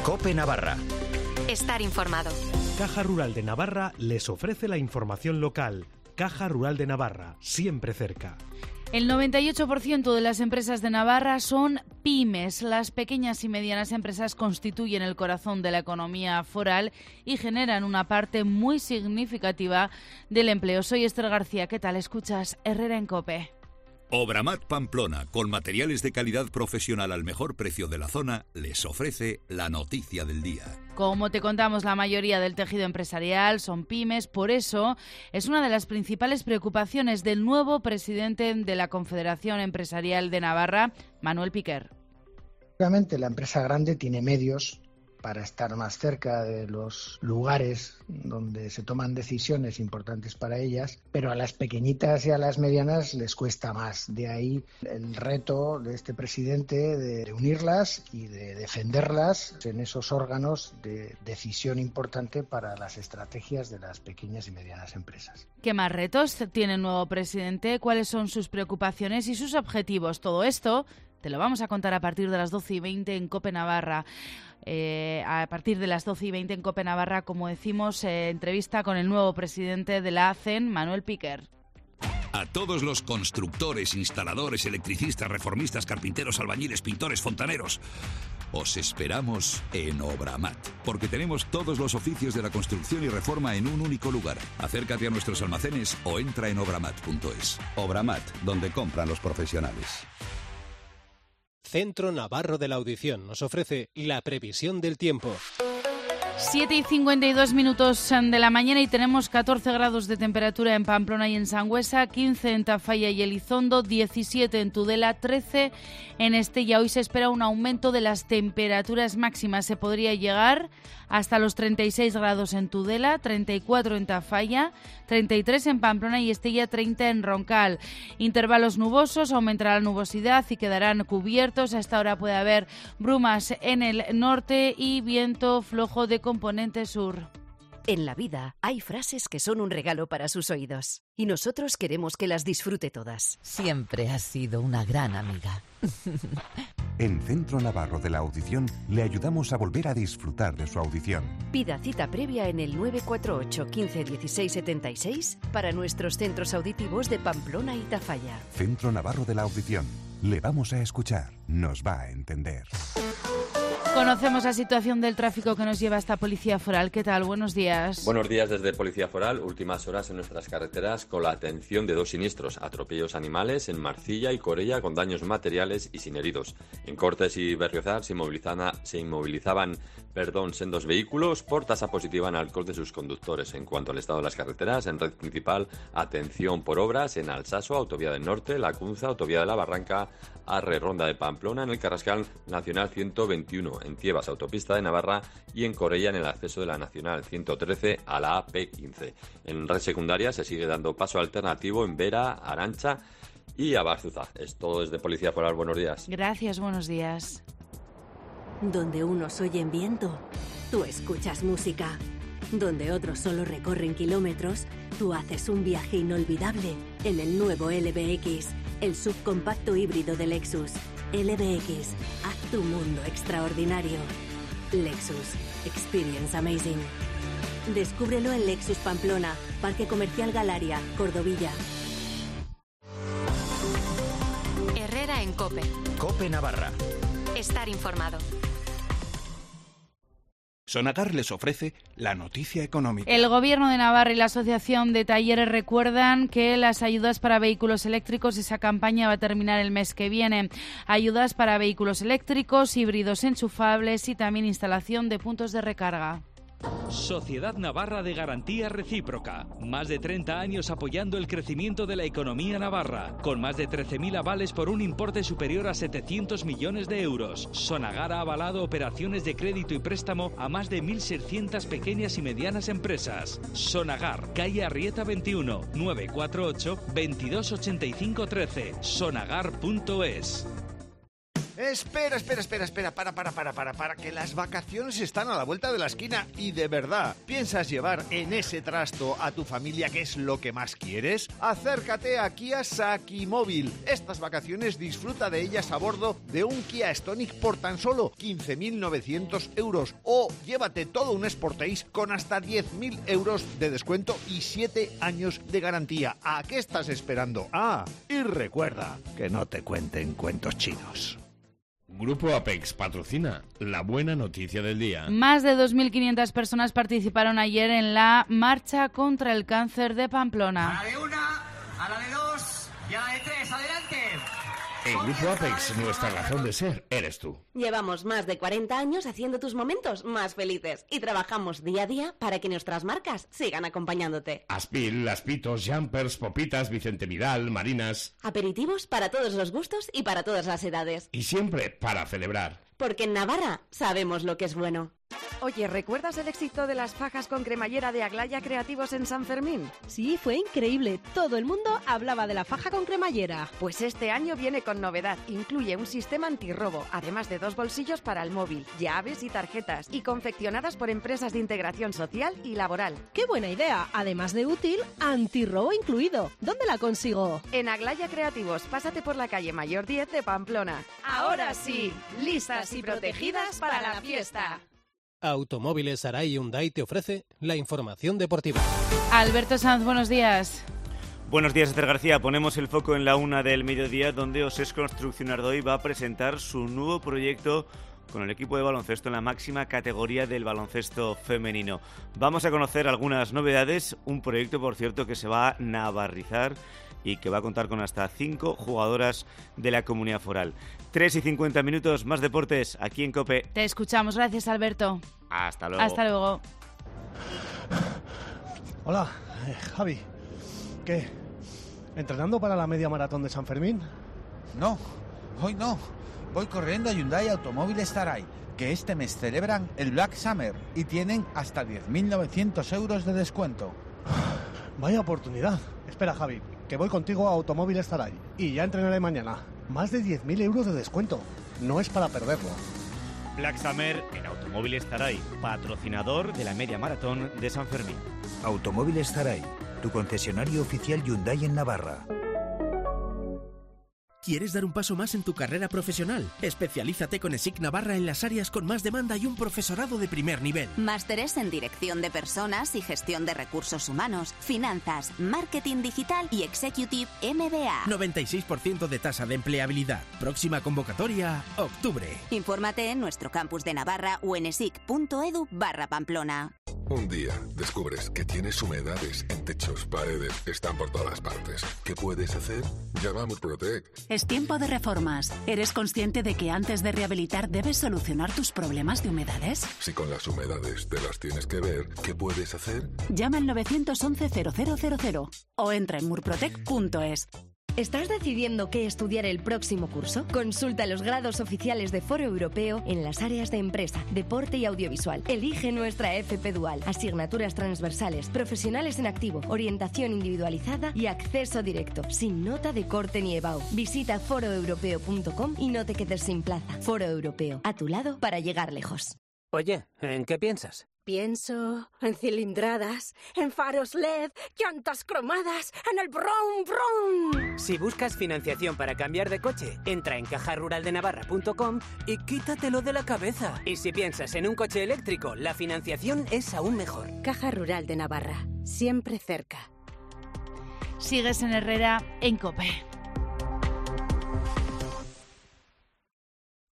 COPE Navarra. Estar informado. Caja Rural de Navarra les ofrece la información local. Caja Rural de Navarra, siempre cerca. El 98% de las empresas de Navarra son pymes. Las pequeñas y medianas empresas constituyen el corazón de la economía foral y generan una parte muy significativa del empleo. Soy Esther García. ¿Qué tal? Escuchas Herrera en COPE. Obramat Pamplona, con materiales de calidad profesional al mejor precio de la zona, les ofrece la noticia del día. Como te contamos, la mayoría del tejido empresarial son pymes, por eso es una de las principales preocupaciones del nuevo presidente de la Confederación Empresarial de Navarra, Manuel Piquer. Obviamente la empresa grande tiene medios para estar más cerca de los lugares donde se toman decisiones importantes para ellas, pero a las pequeñitas y a las medianas les cuesta más. De ahí el reto de este presidente de unirlas y de defenderlas en esos órganos de decisión importante para las estrategias de las pequeñas y medianas empresas. ¿Qué más retos tiene el nuevo presidente? ¿Cuáles son sus preocupaciones y sus objetivos? Todo esto te lo vamos a contar a partir de las 12:20 en COPE Navarra. A partir de las 12:20 en COPE Navarra, como decimos, entrevista con el nuevo presidente de la ACEN, Manuel Piquer. A todos los constructores, instaladores, electricistas, reformistas, carpinteros, albañiles, pintores, fontaneros, os esperamos en Obramat, porque tenemos todos los oficios de la construcción y reforma en un único lugar. Acércate a nuestros almacenes o entra en obramat.es. Obramat, donde compran los profesionales. Centro Navarro de la Audición nos ofrece la previsión del tiempo. 7:52 de la mañana y tenemos 14 grados de temperatura en Pamplona y en Sangüesa, 15 en Tafalla y Elizondo, 17 en Tudela, 13 en Estella. Hoy se espera un aumento de las temperaturas máximas. Se podría llegar hasta los 36 grados en Tudela, 34 en Tafalla, 33 en Pamplona y Estella, 30 en Roncal. Intervalos nubosos, aumentará la nubosidad y quedarán cubiertos. A esta hora puede haber brumas en el norte y viento flojo de componente sur. En la vida hay frases que son un regalo para sus oídos y nosotros queremos que las disfrute todas. Siempre has sido una gran amiga. En Centro Navarro de la Audición le ayudamos a volver a disfrutar de su audición. Pida cita previa en el 948 15 16 76 para nuestros centros auditivos de Pamplona y Tafalla. Centro Navarro de la Audición. Le vamos a escuchar. Nos va a entender. Conocemos la situación del tráfico que nos lleva hasta Policía Foral. ¿Qué tal? Buenos días. Buenos días desde Policía Foral. Últimas horas en nuestras carreteras con la atención de 2 siniestros. Atropellos animales en Marcilla y Corella con daños materiales y sin heridos. En Cortes y Berriozar se inmovilizaban sendos vehículos por tasa positiva en alcohol de sus conductores. En cuanto al estado de las carreteras, en red principal, atención por obras en Alsaso, Autovía del Norte, La Cunza, Autovía de la Barranca, Arre, Ronda de Pamplona, en el Carrascal Nacional 121, en Tiebas, Autopista de Navarra y en Corella en el acceso de la Nacional 113 a la AP15. En red secundaria se sigue dando paso alternativo en Vera, Arancha y Abarzuza. Es todo desde Policía Foral. Buenos días. Gracias, buenos días. Donde unos oyen viento, tú escuchas música. Donde otros solo recorren kilómetros, tú haces un viaje inolvidable en el nuevo LBX, el subcompacto híbrido de Lexus. LBX, haz tu mundo extraordinario. Lexus, experience amazing. Descúbrelo en Lexus Pamplona, Parque Comercial Galaria, Cordovilla. Herrera en COPE. COPE Navarra. Estar informado. Sonagar les ofrece la noticia económica. El Gobierno de Navarra y la Asociación de Talleres recuerdan que las ayudas para vehículos eléctricos, esa campaña va a terminar el mes que viene. Ayudas para vehículos eléctricos, híbridos enchufables y también instalación de puntos de recarga. Sociedad Navarra de Garantía Recíproca. Más de 30 años apoyando el crecimiento de la economía navarra, con más de 13.000 avales por un importe superior a 700 millones de euros. Sonagar ha avalado operaciones de crédito y préstamo a más de 1.600 pequeñas y medianas empresas. Sonagar, calle Arrieta 21, 948 2285 13. Sonagar.es. Espera, para, que las vacaciones están a la vuelta de la esquina y de verdad, ¿piensas llevar en ese trasto a tu familia qué es lo que más quieres? Acércate a Kia Sakimóvil. Estas vacaciones disfruta de ellas a bordo de un Kia Stonic por tan solo 15.900 euros o llévate todo un Sportage con hasta 10.000 euros de descuento y 7 años de garantía. ¿A qué estás esperando? Y recuerda que no te cuenten cuentos chinos. Grupo Apex patrocina la buena noticia del día. Más de 2.500 personas participaron ayer en la marcha contra el cáncer de Pamplona. A la de una, a la de dos y a la de tres. ¡Adelante! En Grupo Apex, nuestra razón de ser eres tú. Llevamos más de 40 años haciendo tus momentos más felices y trabajamos día a día para que nuestras marcas sigan acompañándote. Aspil, Laspitos, Jumpers, Popitas, Vicente Midal, Marinas. Aperitivos para todos los gustos y para todas las edades. Y siempre para celebrar. Porque en Navarra sabemos lo que es bueno. Oye, ¿recuerdas el éxito de las fajas con cremallera de Aglaya Creativos en San Fermín? Sí, fue increíble. Todo el mundo hablaba de la faja con cremallera. Pues este año viene con novedad. Incluye un sistema antirrobo, además de 2 bolsillos para el móvil, llaves y tarjetas, y confeccionadas por empresas de integración social y laboral. ¡Qué buena idea! Además de útil, antirrobo incluido. ¿Dónde la consigo? En Aglaya Creativos. Pásate por la calle Mayor 10 de Pamplona. Ahora sí, listas y protegidas para la fiesta. Automóviles Saray Hyundai te ofrece la información deportiva. Alberto Sanz, buenos días. Buenos días, Esther García. Ponemos el foco en la 1 del mediodía, donde Osés Construcción Ardoy va a presentar su nuevo proyecto con el equipo de baloncesto en la máxima categoría del baloncesto femenino. Vamos a conocer algunas novedades, un proyecto, por cierto, que se va a navarrizar y que va a contar con hasta 5 jugadoras de la Comunidad Foral. 3:50, más deportes aquí en COPE. Te escuchamos, gracias Alberto. Hasta luego. Hasta luego. Hola, Javi. ¿Qué? ¿Entrenando para la media maratón de San Fermín? No, hoy no. Voy corriendo a Hyundai Automóviles Saray, que este mes celebran el Black Summer y tienen hasta 10.900 euros de descuento. Vaya oportunidad. Espera, Javi, que voy contigo a Automóviles Saray y ya entrenaré mañana. Más de 10.000 euros de descuento. No es para perderlo. Black Summer en Automóviles Saray, patrocinador de la media maratón de San Fermín. Automóviles Saray, tu concesionario oficial Hyundai en Navarra. ¿Quieres dar un paso más en tu carrera profesional? Especialízate con ESIC Navarra en las áreas con más demanda y un profesorado de primer nivel. Másteres en Dirección de Personas y Gestión de Recursos Humanos, Finanzas, Marketing Digital y Executive MBA. 96% de tasa de empleabilidad. Próxima convocatoria, octubre. Infórmate en nuestro campus de Navarra o en esic.edu/Pamplona. Un día descubres que tienes humedades en techos, paredes, están por todas partes. ¿Qué puedes hacer? Llama a Murprotec. Es tiempo de reformas. ¿Eres consciente de que antes de rehabilitar debes solucionar tus problemas de humedades? Si con las humedades te las tienes que ver, ¿qué puedes hacer? Llama al 911-0000 o entra en murprotec.es. ¿Estás decidiendo qué estudiar el próximo curso? Consulta los grados oficiales de Foro Europeo en las áreas de empresa, deporte y audiovisual. Elige nuestra FP Dual, asignaturas transversales, profesionales en activo, orientación individualizada y acceso directo, sin nota de corte ni EBAU. Visita foroeuropeo.com y no te quedes sin plaza. Foro Europeo, a tu lado para llegar lejos. Oye, ¿en qué piensas? Pienso en cilindradas, en faros LED, llantas cromadas, en el brum brum. Si buscas financiación para cambiar de coche, entra en cajaruraldenavarra.com y quítatelo de la cabeza. Y si piensas en un coche eléctrico, la financiación es aún mejor. Caja Rural de Navarra, siempre cerca. Sigues en Herrera, en COPE.